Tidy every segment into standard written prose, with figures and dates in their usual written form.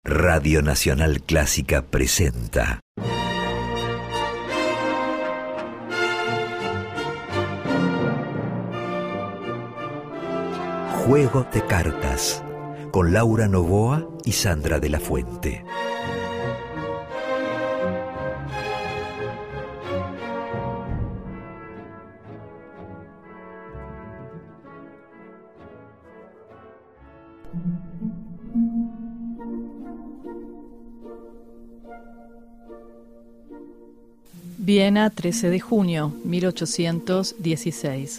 Radio Nacional Clásica presenta Juego de Cartas con Laura Novoa y Sandra de la Fuente. Viena, 13 de junio, 1816.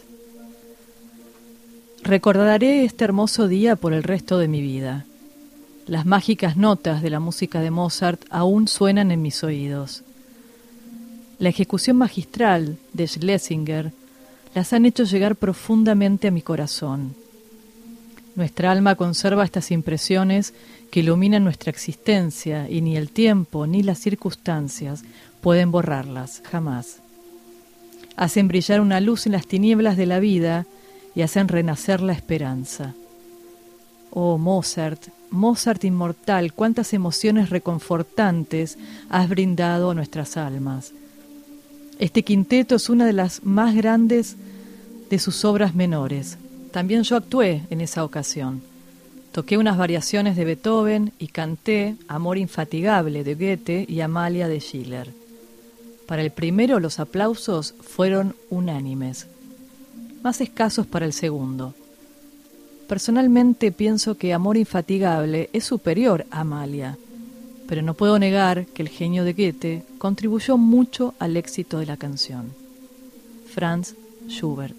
Recordaré este hermoso día por el resto de mi vida. Las mágicas notas de la música de Mozart aún suenan en mis oídos. La ejecución magistral de Schlesinger las han hecho llegar profundamente a mi corazón. Nuestra alma conserva estas impresiones que iluminan nuestra existencia y ni el tiempo ni las circunstancias pueden borrarlas, jamás. Hacen brillar una luz en las tinieblas de la vida y hacen renacer la esperanza. Oh, Mozart, Mozart inmortal, cuántas emociones reconfortantes has brindado a nuestras almas. Este quinteto es una de las más grandes de sus obras menores. También yo actué en esa ocasión. Toqué unas variaciones de Beethoven y canté Amor infatigable de Goethe y Amalia de Schiller. Para el primero los aplausos fueron unánimes, más escasos para el segundo. Personalmente pienso que Amor infatigable es superior a Amalia, pero no puedo negar que el genio de Goethe contribuyó mucho al éxito de la canción. Franz Schubert.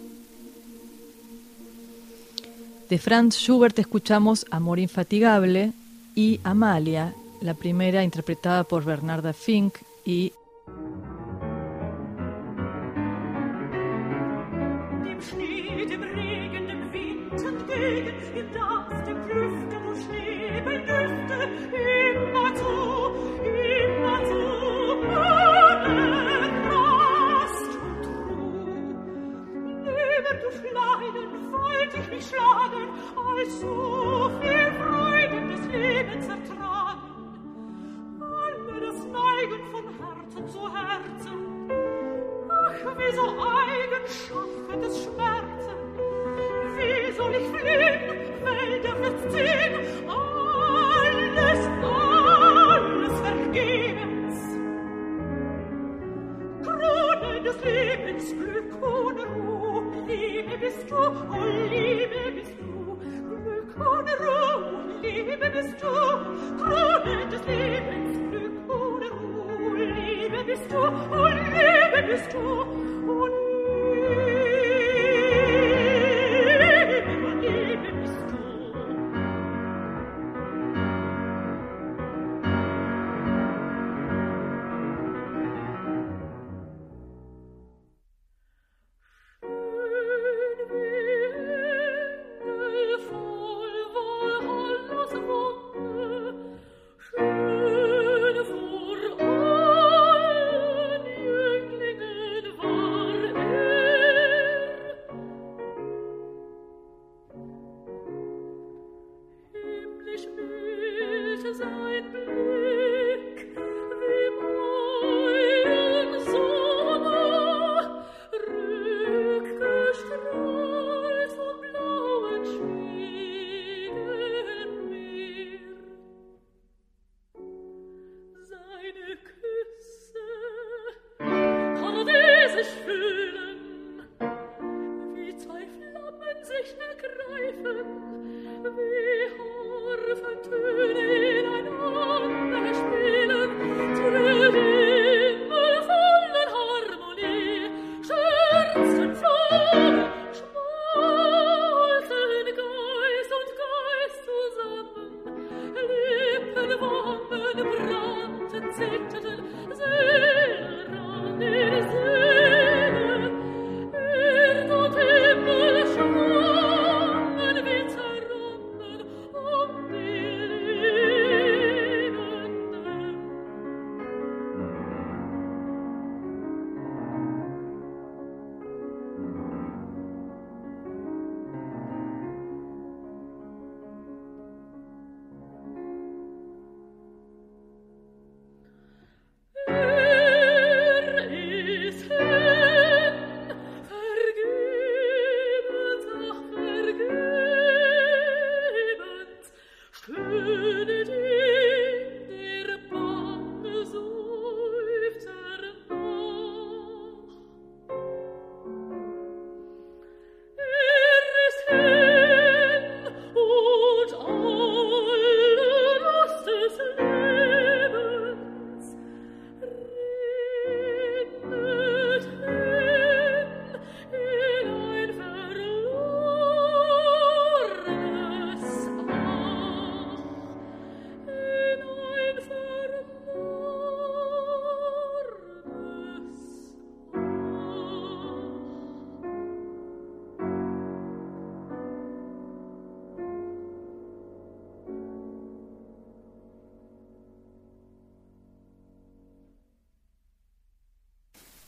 De Franz Schubert escuchamos Amor infatigable y Amalia, la primera interpretada por Bernarda Fink y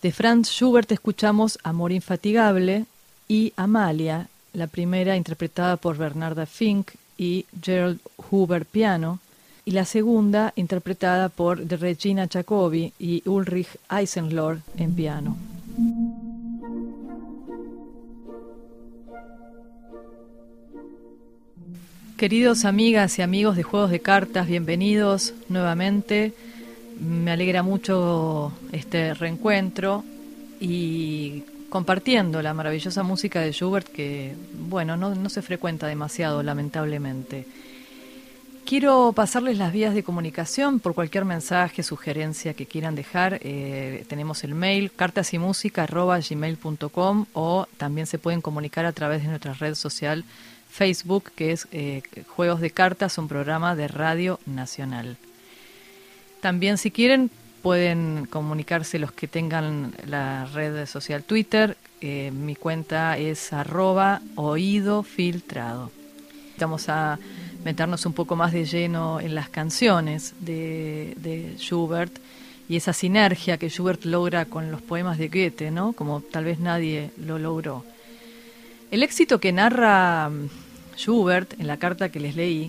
De Franz Schubert escuchamos Amor Infatigable y Amalia, la primera interpretada por Bernarda Fink y Gerald Huber piano, y la segunda interpretada por de Regina Jacobi y Ulrich Eisenlohr en piano. Queridos amigas y amigos de Juegos de Cartas, bienvenidos nuevamente. Me alegra mucho este reencuentro y compartiendo la maravillosa música de Schubert que, bueno, no se frecuenta demasiado, lamentablemente. Quiero pasarles las vías de comunicación por cualquier mensaje, sugerencia que quieran dejar. Tenemos el mail cartasymusica@gmail.com o también se pueden comunicar a través de nuestra red social Facebook, que es Juegos de Cartas, un programa de Radio Nacional. También, si quieren, pueden comunicarse los que tengan la red social Twitter. Mi cuenta es @oídofiltrado. Vamos a meternos un poco más de lleno en las canciones de Schubert y esa sinergia que Schubert logra con los poemas de Goethe, ¿no? Como tal vez nadie lo logró. El éxito que narra Schubert en la carta que les leí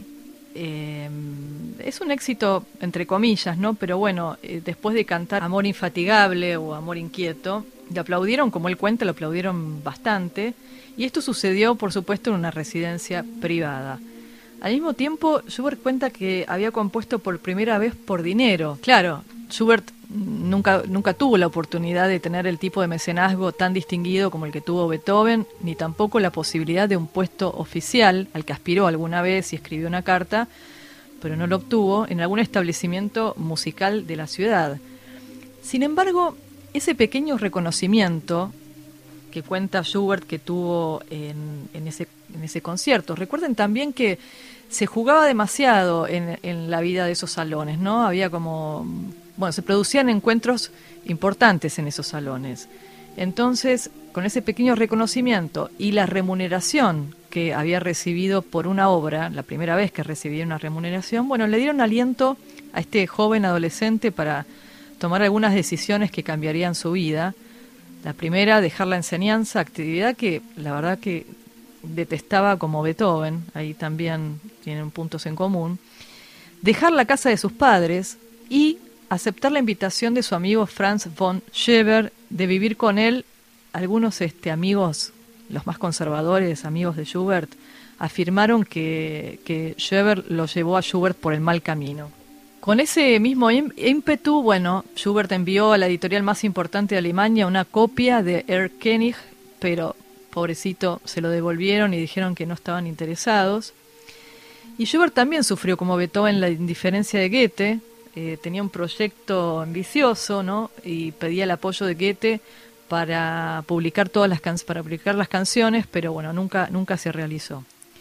es un éxito entre comillas, ¿no? Pero bueno, después de cantar Amor Infatigable o Amor Inquieto, le aplaudieron, como él cuenta, lo aplaudieron bastante, y esto sucedió, por supuesto, en una residencia privada. Al mismo tiempo, Schubert cuenta que había compuesto por primera vez por dinero. Claro, Schubert nunca tuvo la oportunidad de tener el tipo de mecenazgo tan distinguido como el que tuvo Beethoven, ni tampoco la posibilidad de un puesto oficial al que aspiró alguna vez y escribió una carta, pero no lo obtuvo, en algún establecimiento musical de la ciudad. Sin embargo, ese pequeño reconocimiento que cuenta Schubert que tuvo en ese concierto. Recuerden también que se jugaba demasiado en la vida de esos salones, ¿no? Había se producían encuentros importantes en esos salones. Entonces, con ese pequeño reconocimiento y la remuneración que había recibido por una obra, la primera vez que recibía una remuneración, le dieron aliento a este joven adolescente para tomar algunas decisiones que cambiarían su vida. La primera, dejar la enseñanza, actividad que la verdad que detestaba como Beethoven, ahí también tienen puntos en común. Dejar la casa de sus padres y aceptar la invitación de su amigo Franz von Schubert de vivir con él. Algunos amigos, los más conservadores, amigos de Schubert, afirmaron que Schubert lo llevó a Schubert por el mal camino. Con ese mismo ímpetu, Schubert envió a la editorial más importante de Alemania una copia de Erlkönig, pero pobrecito, se lo devolvieron y dijeron que no estaban interesados. Y Schubert también sufrió, como Beethoven, la indiferencia de Goethe. Tenía un proyecto ambicioso, ¿no? Y pedía el apoyo de Goethe para publicar las canciones, pero nunca se realizó.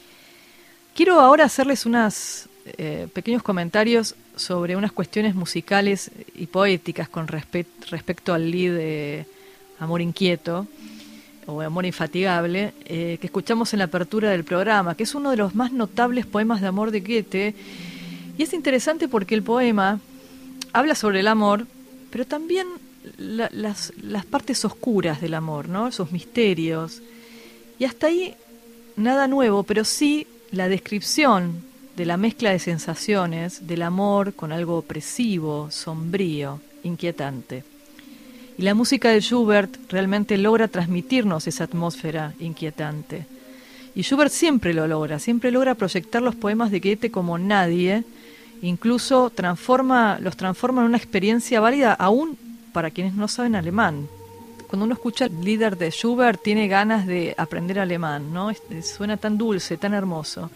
Quiero ahora hacerles unos pequeños comentarios sobre unas cuestiones musicales y poéticas con respecto al lied de Amor Inquieto o Amor Infatigable, que escuchamos en la apertura del programa, que es uno de los más notables poemas de amor de Goethe. Y es interesante porque el poema habla sobre el amor, pero también las partes oscuras del amor, ¿no? Sus misterios. Y hasta ahí nada nuevo, pero sí la descripción de la mezcla de sensaciones del amor con algo opresivo, sombrío, inquietante. Y la música de Schubert realmente logra transmitirnos esa atmósfera inquietante. Y Schubert siempre logra proyectar los poemas de Goethe como nadie, incluso los transforma en una experiencia válida aún para quienes no saben alemán. Cuando uno escucha el Lieder de Schubert tiene ganas de aprender alemán, ¿no? Suena tan dulce, tan hermoso.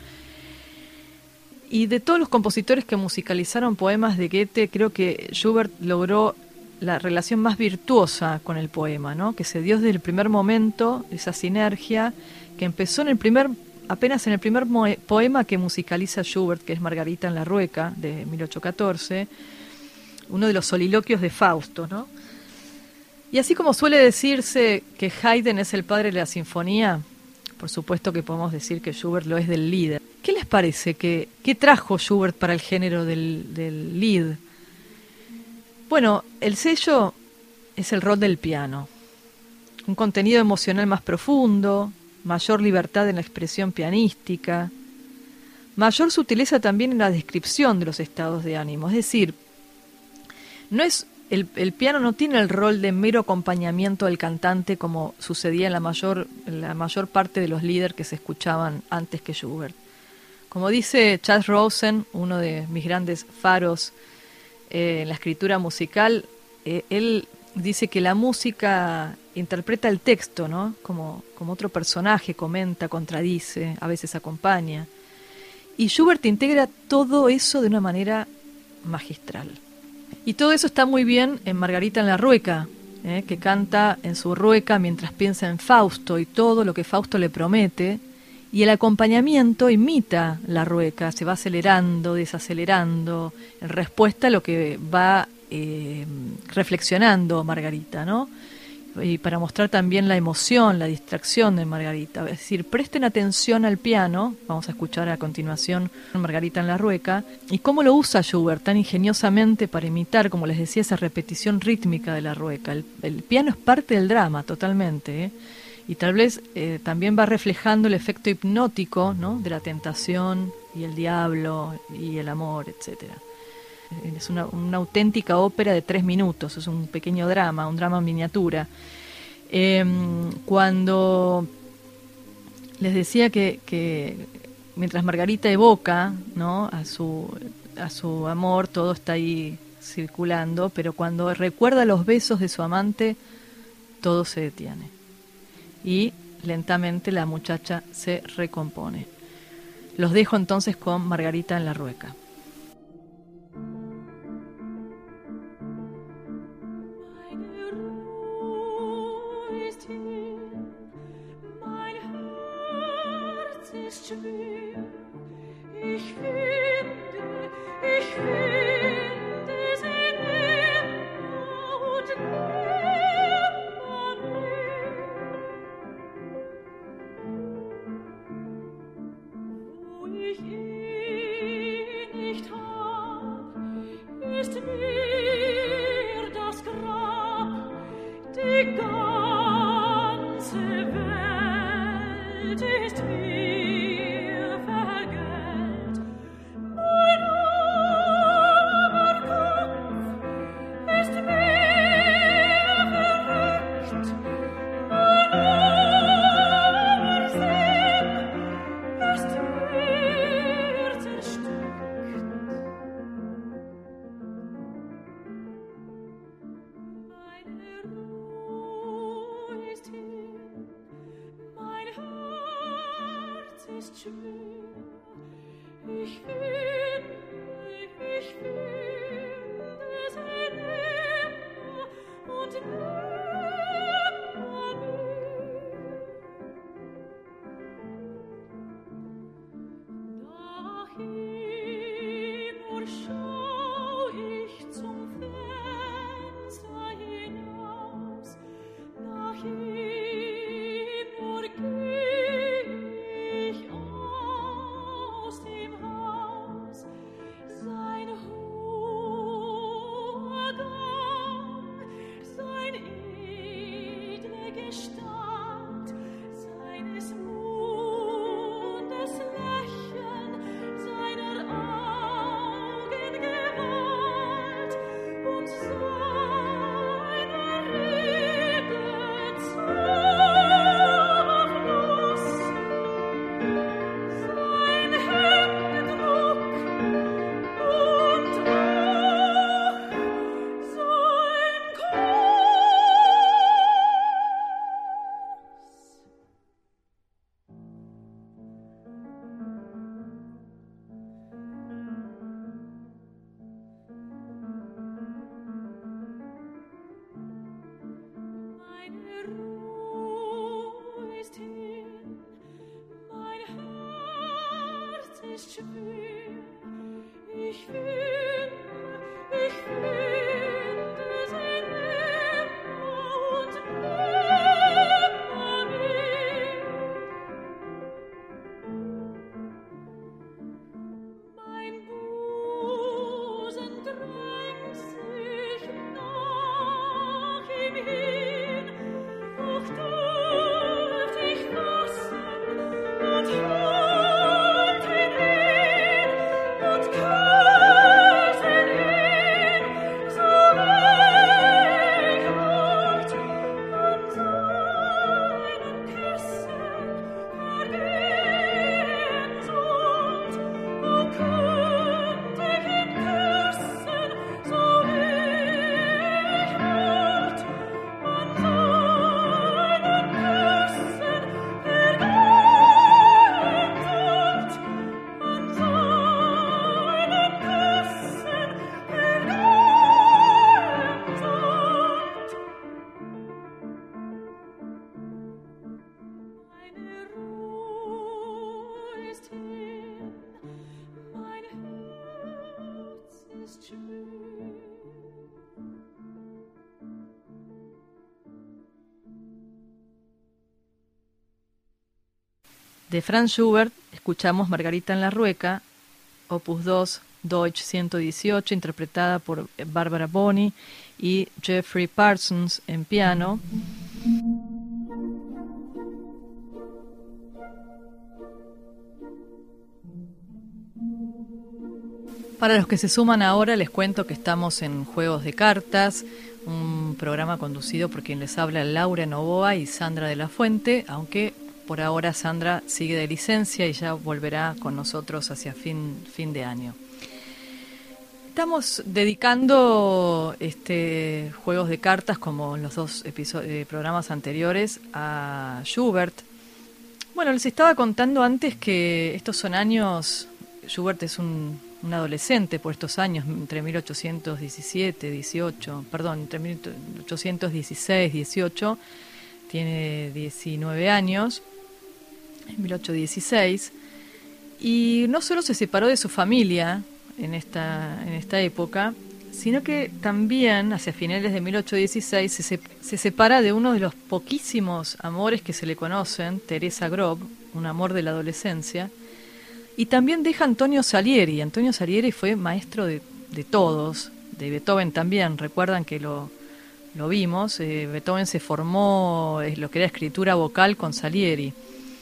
Y de todos los compositores que musicalizaron poemas de Goethe, creo que Schubert logró la relación más virtuosa con el poema, ¿no? Que se dio desde el primer momento, esa sinergia que empezó apenas en el primer poema que musicaliza Schubert, que es Margarita en la Rueca, de 1814, uno de los soliloquios de Fausto, ¿no? Y así como suele decirse que Haydn es el padre de la sinfonía, por supuesto que podemos decir que Schubert lo es del Lied. ¿Qué les parece? ¿Qué trajo Schubert para el género del Lied? Bueno, el sello es el rol del piano. Un contenido emocional más profundo, mayor libertad en la expresión pianística, mayor sutileza también en la descripción de los estados de ánimo. Es decir, el piano no tiene el rol de mero acompañamiento del cantante como sucedía en la mayor parte de los líderes que se escuchaban antes que Schubert. Como dice Charles Rosen, uno de mis grandes faros en la escritura musical, él dice que la música interpreta el texto, ¿no? Como otro personaje, comenta, contradice, a veces acompaña. Y Schubert integra todo eso de una manera magistral. Y todo eso está muy bien en Margarita en la Rueca, que canta en su rueca mientras piensa en Fausto y todo lo que Fausto le promete. Y el acompañamiento imita la rueca, se va acelerando, desacelerando, en respuesta a lo que va reflexionando Margarita, ¿no? Y para mostrar también la emoción, la distracción de Margarita. Es decir, presten atención al piano, vamos a escuchar a continuación Margarita en la Rueca, y cómo lo usa Schubert tan ingeniosamente para imitar, como les decía, esa repetición rítmica de la rueca. El piano es parte del drama, totalmente, ¿eh? Y tal vez también va reflejando el efecto hipnótico, ¿no? De la tentación y el diablo y el amor, etcétera. Es una auténtica ópera de 3 minutos, es un pequeño drama, un drama en miniatura. Cuando les decía que mientras Margarita evoca, ¿no? a su amor, todo está ahí circulando, pero cuando recuerda los besos de su amante, todo se detiene. Y lentamente la muchacha se recompone. Los dejo entonces con Margarita en la Rueca. Die ganze Welt ist mir De Franz Schubert escuchamos Margarita en la Rueca, opus 2, Deutsch 118, interpretada por Barbara Boni y Jeffrey Parsons en piano. Para los que se suman ahora, les cuento que estamos en Juegos de Cartas, un programa conducido por quien les habla, Laura Novoa y Sandra de la Fuente, aunque por ahora Sandra sigue de licencia y ya volverá con nosotros hacia fin de año. Estamos dedicando Juegos de Cartas, como en los dos programas anteriores, a Schubert. Bueno, les estaba contando antes que estos son años, Schubert es un adolescente por estos años, entre 1816, 18, tiene 19 años, en 1816, y no solo se separó de su familia en esta época, sino que también hacia finales de 1816 se separa de uno de los poquísimos amores que se le conocen, Teresa Grob, un amor de la adolescencia, y también deja Antonio Salieri. Antonio Salieri fue maestro de todos, de Beethoven también, recuerdan que lo vimos, Beethoven se formó lo que era escritura vocal con Salieri.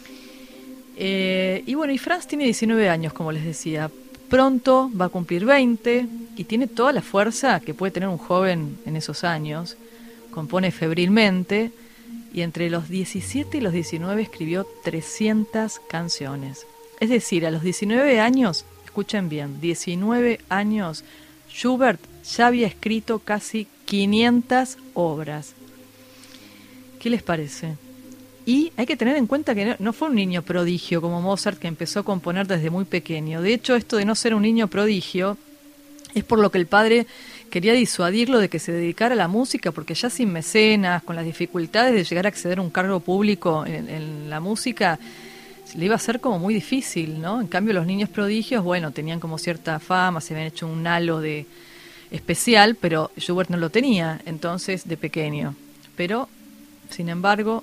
Y bueno, y Franz tiene 19 años, como les decía, pronto va a cumplir 20 y tiene toda la fuerza que puede tener un joven en esos años, compone febrilmente y entre los 17 y los 19 escribió 300 canciones. Es decir, a los 19 años, escuchen bien, 19 años, Schubert ya había escrito casi 500 obras. ¿Qué les parece? Y hay que tener en cuenta que no fue un niño prodigio como Mozart, que empezó a componer desde muy pequeño. De hecho, esto de no ser un niño prodigio es por lo que el padre quería disuadirlo de que se dedicara a la música, porque ya sin mecenas, con las dificultades de llegar a acceder a un cargo público en la música, le iba a ser como muy difícil, ¿no? En cambio, los niños prodigios, bueno, tenían como cierta fama, se habían hecho un halo de especial, pero Schubert no lo tenía, entonces, de pequeño. Pero, sin embargo,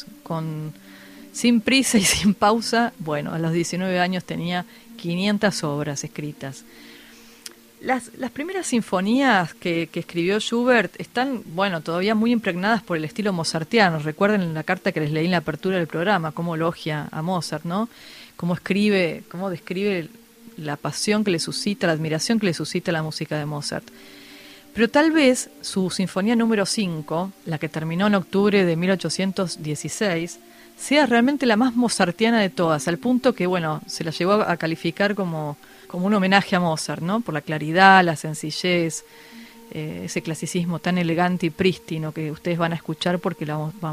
sin prisa y sin pausa, bueno, a los 19 años tenía 500 obras escritas. Las primeras sinfonías que escribió Schubert están, bueno, todavía muy impregnadas por el estilo mozartiano. Recuerden la carta que les leí en la apertura del programa, cómo elogia a Mozart, ¿no? Cómo describe la pasión que le suscita, la admiración que le suscita la música de Mozart. Pero tal vez su sinfonía número 5, la que terminó en octubre de 1816, sea realmente la más mozartiana de todas, al punto que, bueno, se la llegó a calificar como un homenaje a Mozart, ¿no? Por la claridad, la sencillez, ese clasicismo tan elegante y prístino que ustedes van a escuchar, porque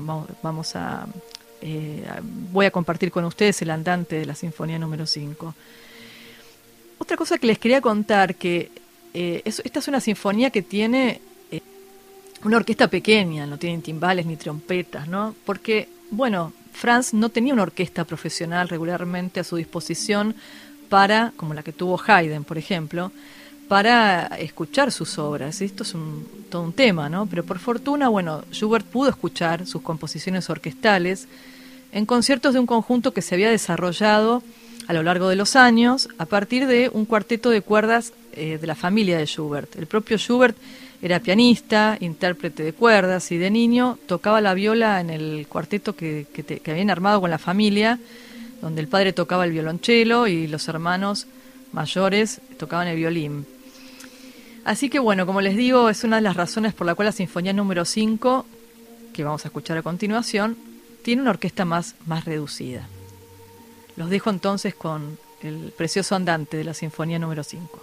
voy a compartir con ustedes el andante de la sinfonía número 5. Otra cosa que les quería contar, que esta es una sinfonía que tiene una orquesta pequeña, no tienen timbales ni trompetas, ¿no? Porque, bueno, Franz no tenía una orquesta profesional regularmente a su disposición para, como la que tuvo Haydn, por ejemplo, para escuchar sus obras. Esto es todo un tema, ¿no? Pero por fortuna, bueno, Schubert pudo escuchar sus composiciones orquestales en conciertos de un conjunto que se había desarrollado a lo largo de los años a partir de un cuarteto de cuerdas de la familia de Schubert. El propio Schubert era pianista, intérprete de cuerdas, y de niño tocaba la viola en el cuarteto que habían armado con la familia, donde el padre tocaba el violonchelo y los hermanos mayores tocaban el violín. Así que bueno, como les digo, es una de las razones por la cual la sinfonía número 5, que vamos a escuchar a continuación, tiene una orquesta más reducida. Los dejo entonces con el precioso andante de la sinfonía número 5.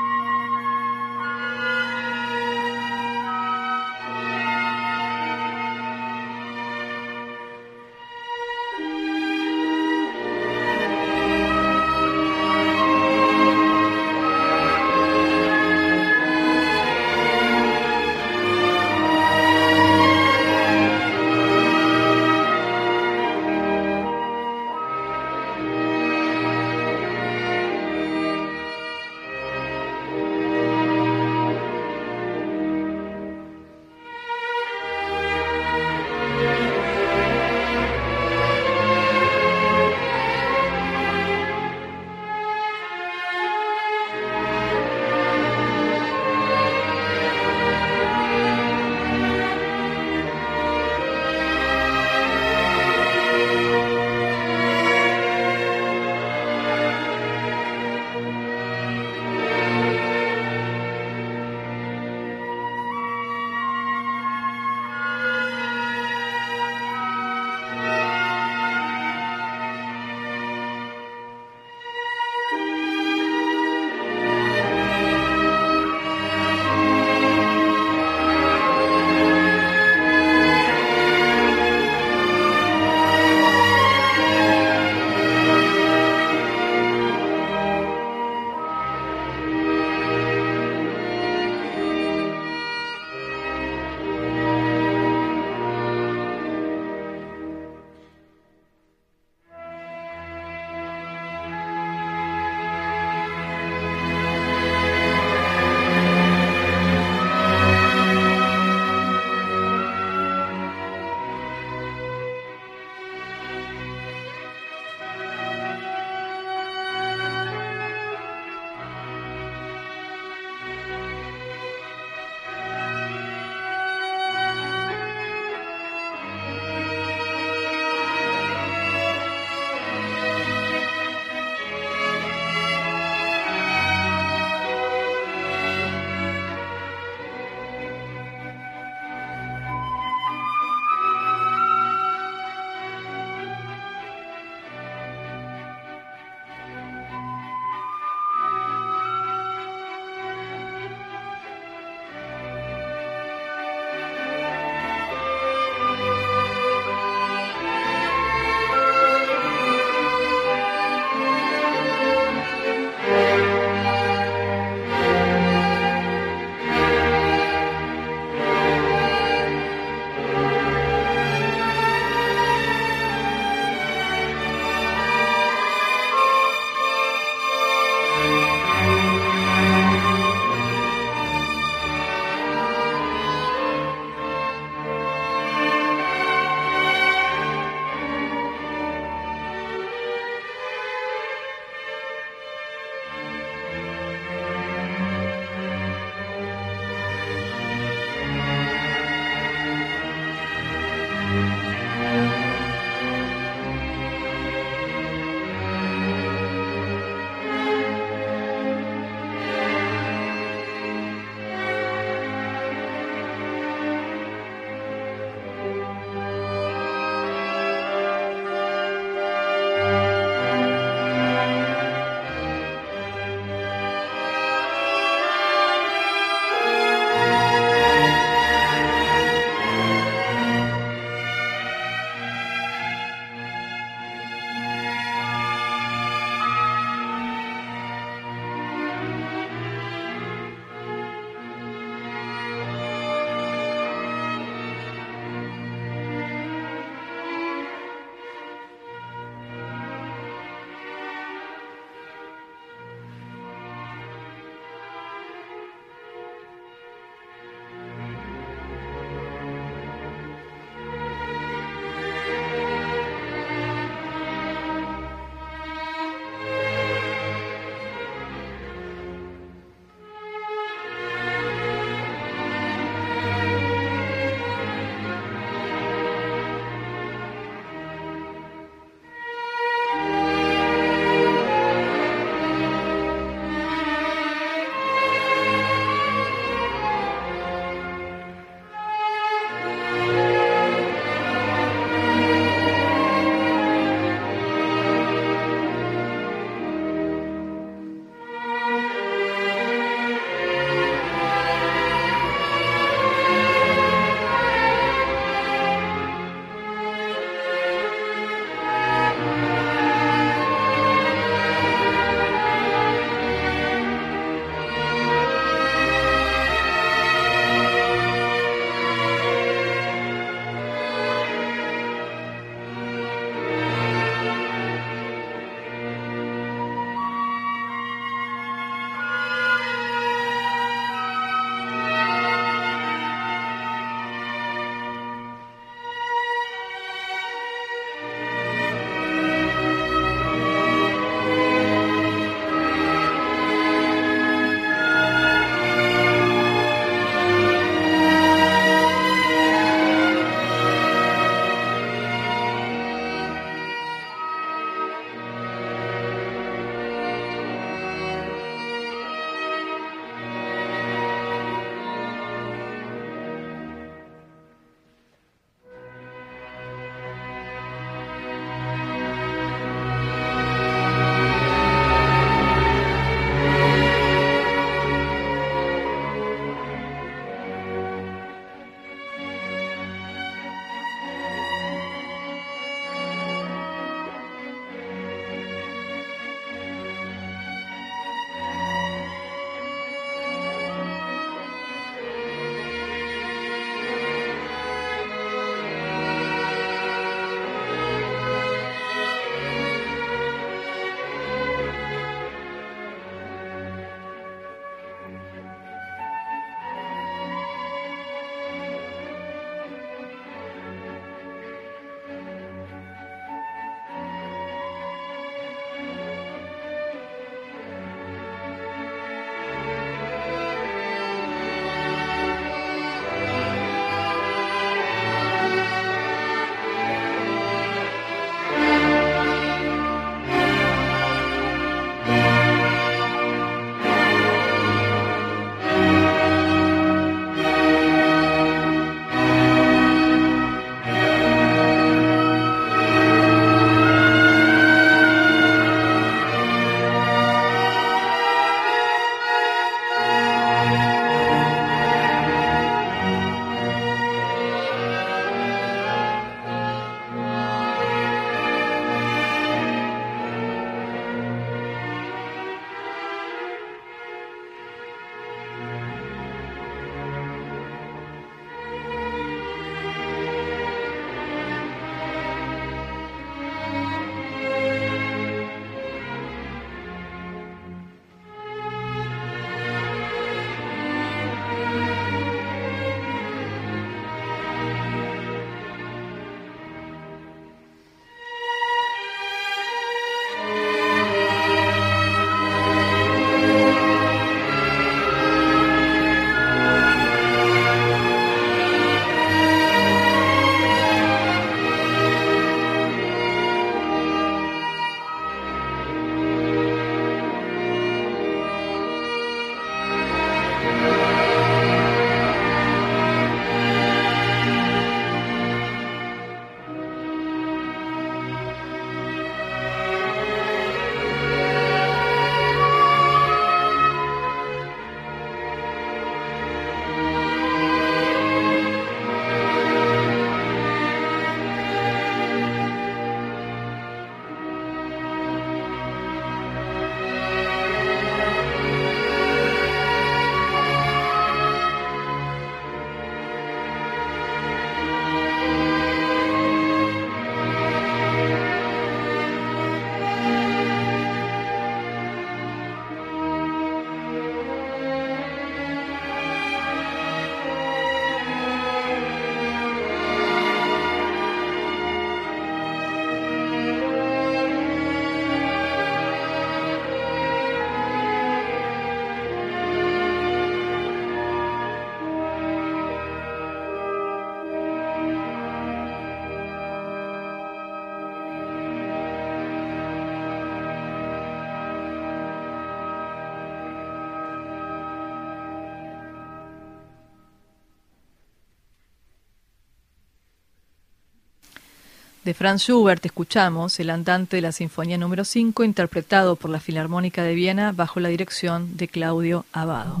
De Franz Schubert escuchamos el andante de la Sinfonía número 5, interpretado por la Filarmónica de Viena bajo la dirección de Claudio Abbado.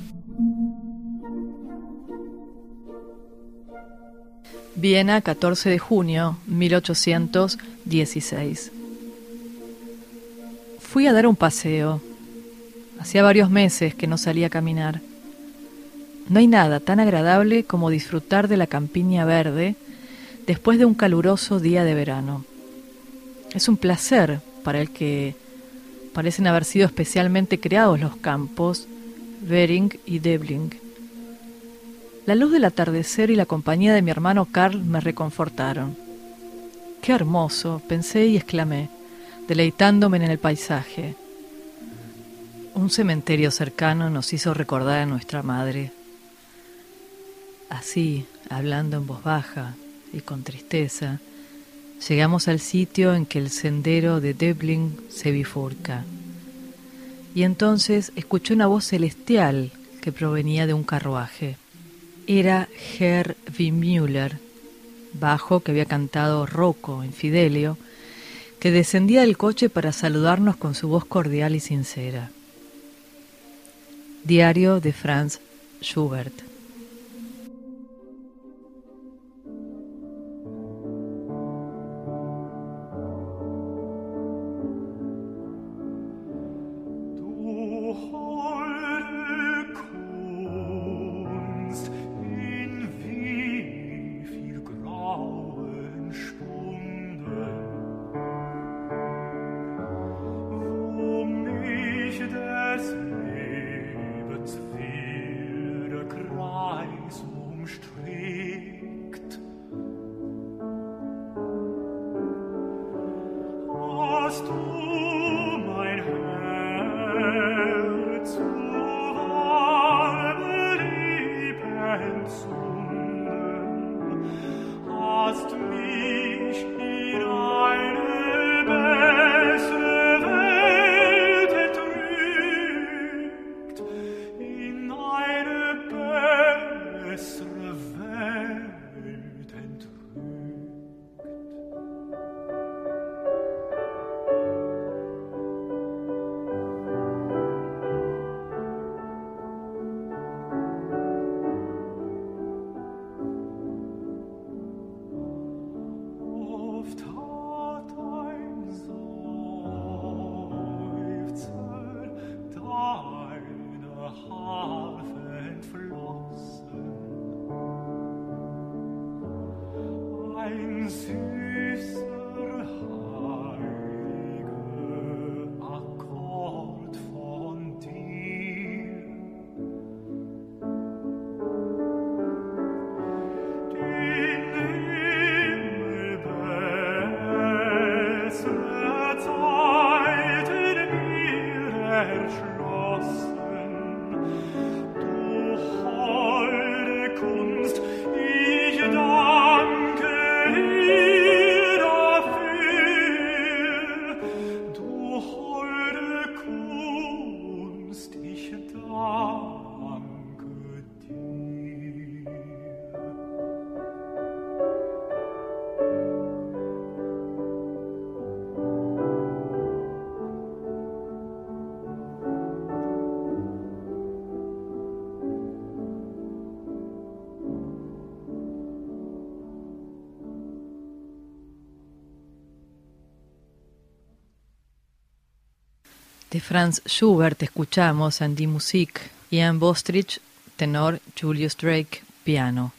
Viena, 14 de junio, 1816. Fui a dar un paseo. Hacía varios meses que no salía a caminar. No hay nada tan agradable como disfrutar de la campiña verde después de un caluroso día de verano. Es un placer para el que parecen haber sido especialmente creados los campos Währing y Döbling. La luz del atardecer y la compañía de mi hermano Karl me reconfortaron. ¡Qué hermoso!, pensé y exclamé, deleitándome en el paisaje. Un cementerio cercano nos hizo recordar a nuestra madre. Así, hablando en voz baja y con tristeza, llegamos al sitio en que el sendero de Döbling se bifurca. Y entonces escuché una voz celestial que provenía de un carruaje. Era Herr Wimüller, bajo que había cantado Rocco en Fidelio, que descendía del coche para saludarnos con su voz cordial y sincera. Diario de Franz Schubert. De Franz Schubert escuchamos en Die Musik, Ian Bostrich, tenor, Julius Drake, piano.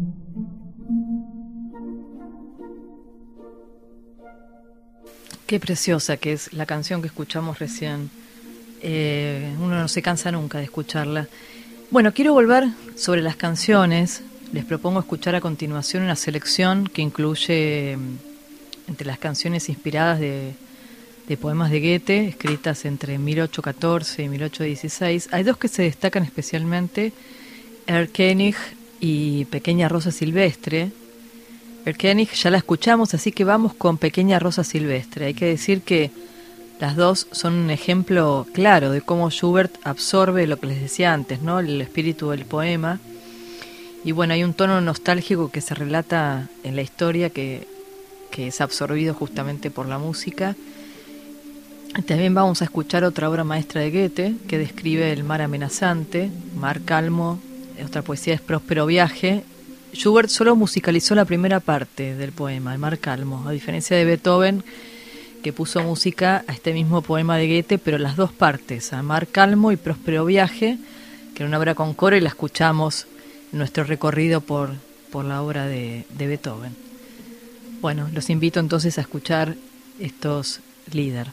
Qué preciosa que es la canción que escuchamos recién. Uno no se cansa nunca de escucharla. Bueno, quiero volver sobre las canciones. Les propongo escuchar a continuación una selección que incluye, entre las canciones inspiradas de poemas de Goethe, escritas entre 1814 y 1816. Hay dos que se destacan especialmente, Erlkönig y Pequeña Rosa Silvestre. Erlkönig ya la escuchamos, así que vamos con Pequeña Rosa Silvestre. Hay que decir que las dos son un ejemplo claro de cómo Schubert absorbe lo que les decía antes, ¿no?, el espíritu del poema. Y bueno, hay un tono nostálgico que se relata en la historia que que es absorbido justamente por la música. También vamos a escuchar otra obra maestra de Goethe que describe el mar amenazante, mar calmo. Otra poesía es Próspero viaje. Schubert solo musicalizó la primera parte del poema, el mar calmo, a diferencia de Beethoven, que puso música a este mismo poema de Goethe, pero las dos partes, a mar calmo y Próspero viaje, que era una obra con coro, y la escuchamos en nuestro recorrido por la obra de Beethoven. Bueno, los invito entonces a escuchar estos Lieder.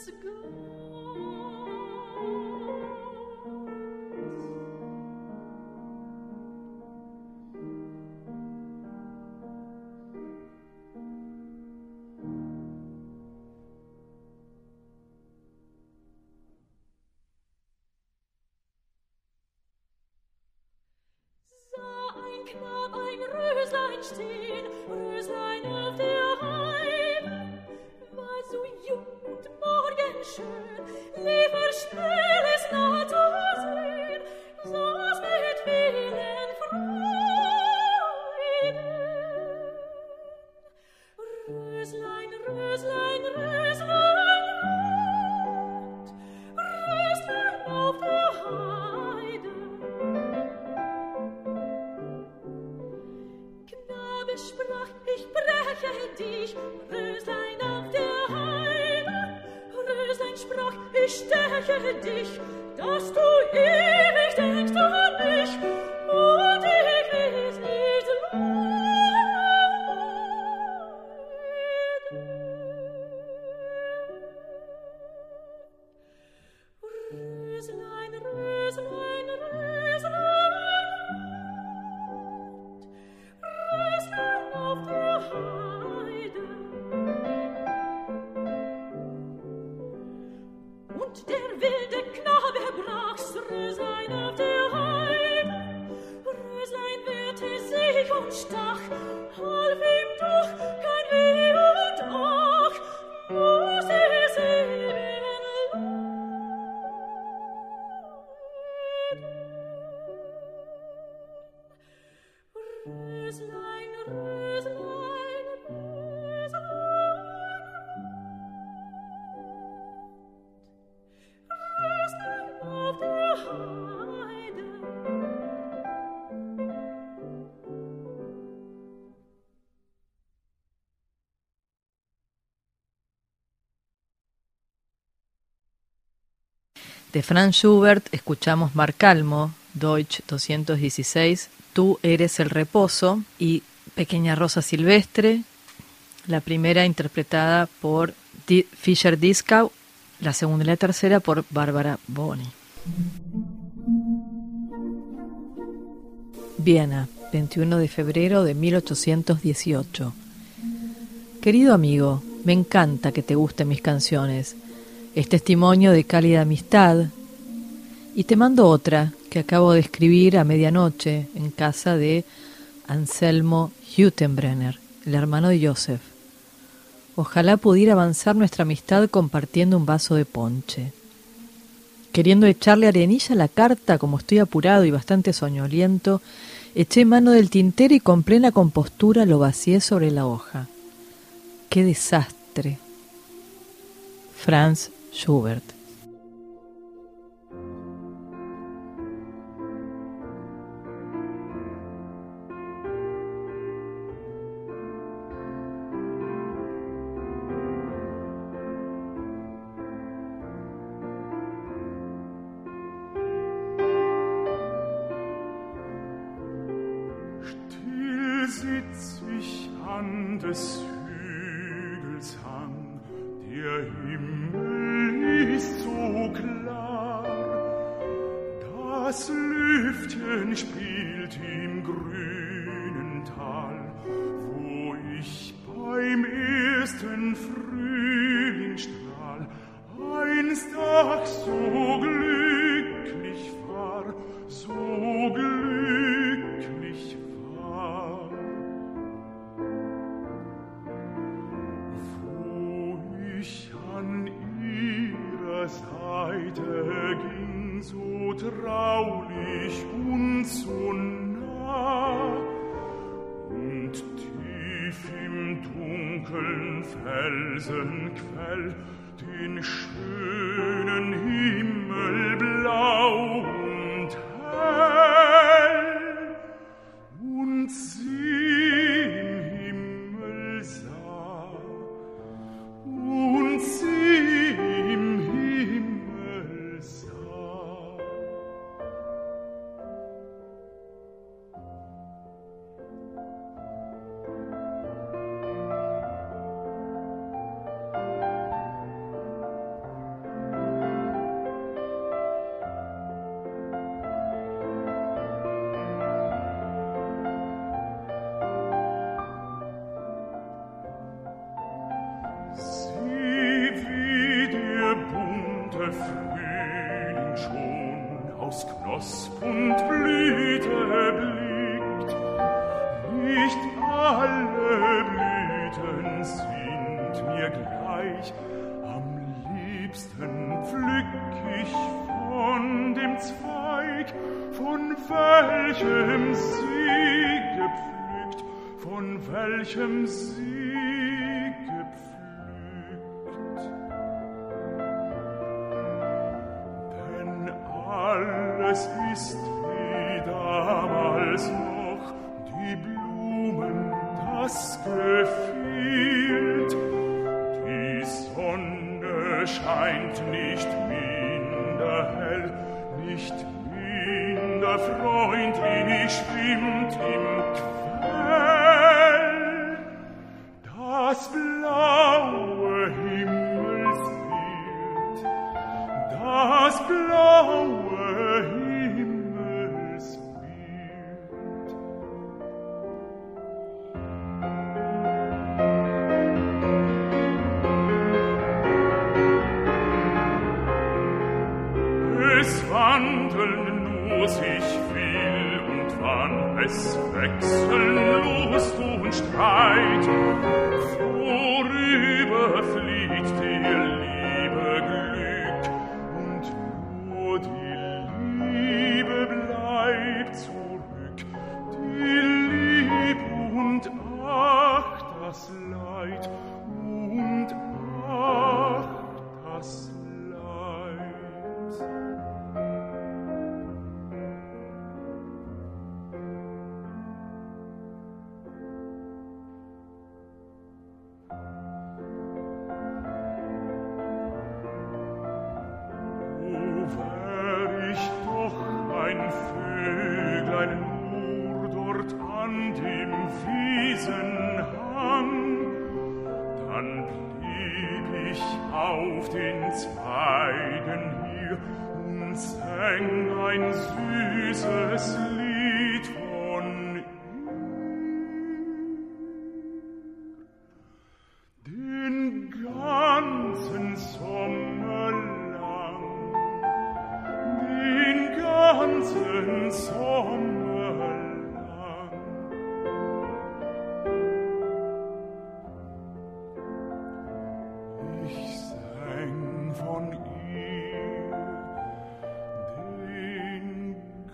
Knab ein Röslein stehen, Röslein auf der Heide, war so jung und morgenschön, lieber schnell es nah zu sehen, saß mit vielen Freuden. Röslein, Röslein, Röslein, rot, Röslein auf der Heide. Sprach, ich breche dich, Röslein auf der Heide. Röslein sprach, ich steche dich, dass du ewig denkst an mich, und ich will's nicht leiden. Röslein, Röslein, Röslein, Röslein auf der Heide. Und der wilde Knabe brach's, Röslein auf der Heide. Röslein wehrte sich und stach, half ihm doch kein Weh und Ach, muss es eben leiden. Röslein, Röslein, Röslein, Röslein auf der Heide. De Franz Schubert escuchamos Mar Calmo, Deutsch 216, Tú eres el reposo, y Pequeña Rosa Silvestre, la primera interpretada por Fischer-Dieskau, la segunda y la tercera por Bárbara Boni. Viena, 21 de febrero de 1818. Querido amigo, me encanta que te gusten mis canciones. Es testimonio de cálida amistad. Y te mando otra que acabo de escribir a medianoche en casa de Anselmo Hüttenbrenner, el hermano de Joseph. Ojalá pudiera avanzar nuestra amistad compartiendo un vaso de ponche. Queriendo echarle arenilla a la carta, como estoy apurado y bastante soñoliento, eché mano del tintero y con plena compostura lo vacié sobre la hoja. ¡Qué desastre! Franz Schubert. Still sitz ich an des Hügels Hang, der Himmel ist so klar, das Lüftchen spielt im grünen Tal, wo ich beim ersten Frühlingsstrahl einst ach so glücklich war, so glücklich war. Wo ich an ihrer Seite ging, so traulich und so nah, und tief im dunkeln Felsenquell den schönen Himmel blau und hell, und sie im Himmel sah, und sie im Himmel sah. der Frühling schon aus Knosp und Blüte blickt. Nicht alle Blüten sind mir gleich, am liebsten pflück ich von dem Zweig, von welchem sie gepflückt, von welchem sie gepflückt. Denn alles ist wie damals noch, die Blumen, das gefehlt. Die Sonne scheint nicht minder hell, nicht minder freundlich schwimmt im Quell. Das blaue Himmelsbild, das blaue Himmelsbild. Es wandeln nur sich viel und wann es wechseln Lust und Streit. Vorüber fliegt ihr liebe Glück und nur die Liebe bleibt zurück. Die Liebe und ach das Leid und ach das Leid. Auf den Zweigen hier und sang ein süßes Lied von ihr. Den ganzen Sommer lang, den ganzen Sommer lang. Ich sang von ihr den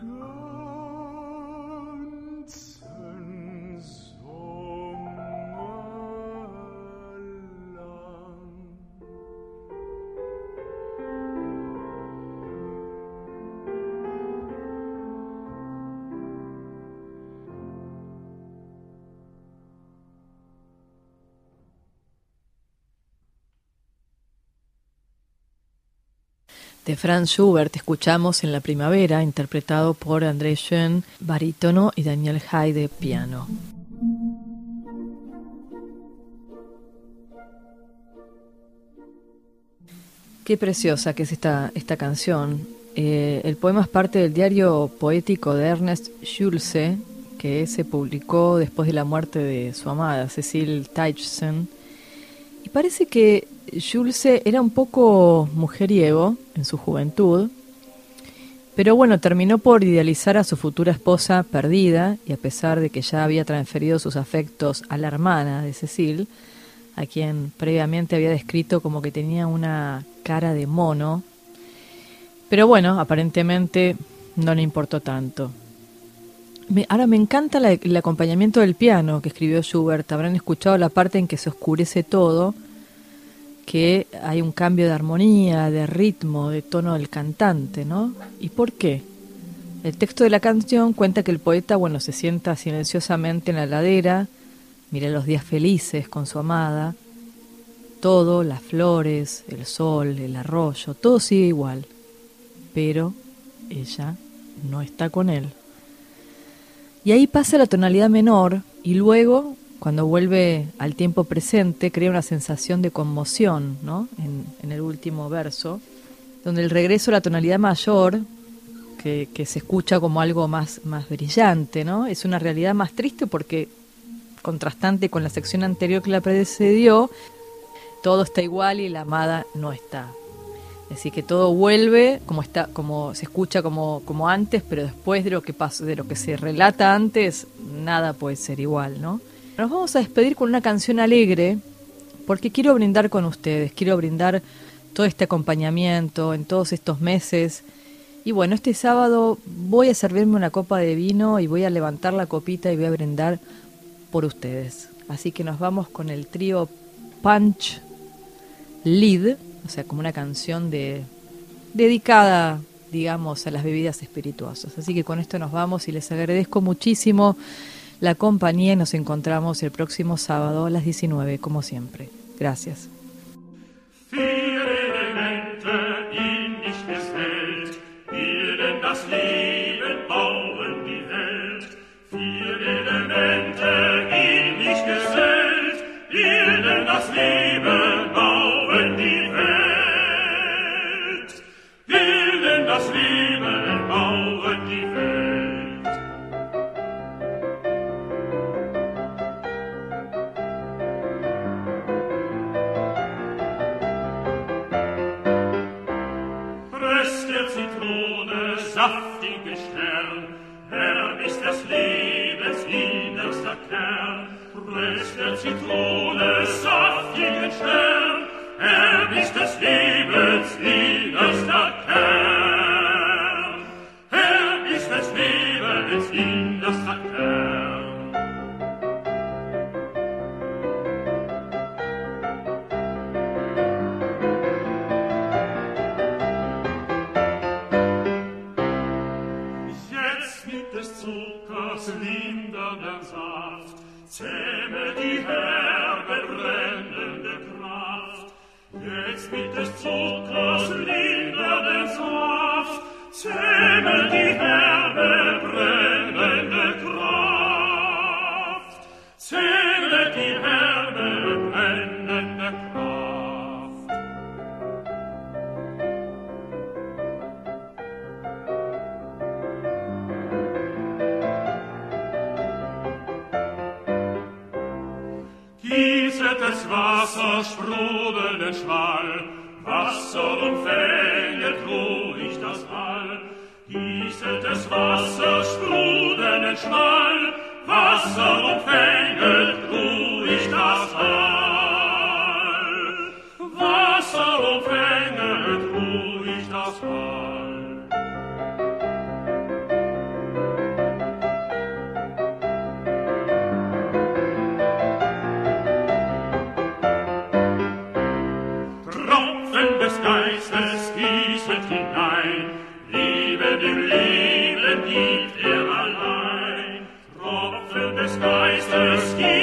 ganzen Sommer lang. De Franz Schubert escuchamos En la primavera, interpretado por André Schoen, barítono, y Daniel Haide, piano. Qué preciosa que es esta canción. El poema es parte del diario poético de Ernest Schulze, que se publicó después de la muerte de su amada, Cecil Teichsen. Y parece que Schulze era un poco mujeriego en su juventud, pero bueno, terminó por idealizar a su futura esposa perdida, y a pesar de que ya había transferido sus afectos a la hermana de Cecil, a quien previamente había descrito como que tenía una cara de mono, pero bueno, aparentemente no le importó tanto. Ahora me encanta el acompañamiento del piano que escribió Schubert. Habrán escuchado la parte en que se oscurece todo, que hay un cambio de armonía, de ritmo, de tono del cantante, ¿no? ¿Y por qué? El texto de la canción cuenta que el poeta, se sienta silenciosamente en la ladera, mira los días felices con su amada, todo, las flores, el sol, el arroyo, todo sigue igual, pero ella no está con él. Y ahí pasa la tonalidad menor y luego, cuando vuelve al tiempo presente, crea una sensación de conmoción, ¿no? En el último verso, donde el regreso a la tonalidad mayor, que se escucha como algo más brillante, ¿no? Es una realidad más triste porque, contrastante con la sección anterior que la precedió, todo está igual y la amada no está. Es decir, que todo vuelve como se escucha como antes, pero después de lo que pasó, de lo que se relata antes, nada puede ser igual, ¿no? Nos vamos a despedir con una canción alegre, porque quiero brindar con ustedes, quiero brindar todo este acompañamiento en todos estos meses. Y bueno, este sábado voy a servirme una copa de vino y voy a levantar la copita y voy a brindar por ustedes. Así que nos vamos con el trío Punch Lead, o sea, como una canción dedicada, digamos, a las bebidas espirituosas. Así que con esto nos vamos y les agradezco muchísimo la compañía y nos encontramos el próximo sábado a las 19, como siempre. Gracias. Das Leben bauen die Welt. 4 Elemente, in dich gesellt, bilden das Leben, bauen die Welt. Bilden das Leben, bauen die Welt. Rest der Zitrone, saftige Stern, ist des Lebens innerster Kern. Rest der Zitrone, saftigen Stern, ist des Lebens innerster Kern. Ist des Lebens innerster Kern. Lindernder Saft, zähme die herbe, brennende Kraft. Jetzt mit des Zuckers lindernden Saft, zähme die herbe, brennende Kraft. Zähme die herbe, brennende Kraft. Gießet des Wassers sprudelnden Schwall, Wasser umfänget ruhig das All. Gießet des Wassers sprudelnden Schwall, Wasser umfänget ruhig das All. Wasser umfänget ruhig das All. Hinein, Liebe dem Leben gibt allein. Tropfen des Geistes gibt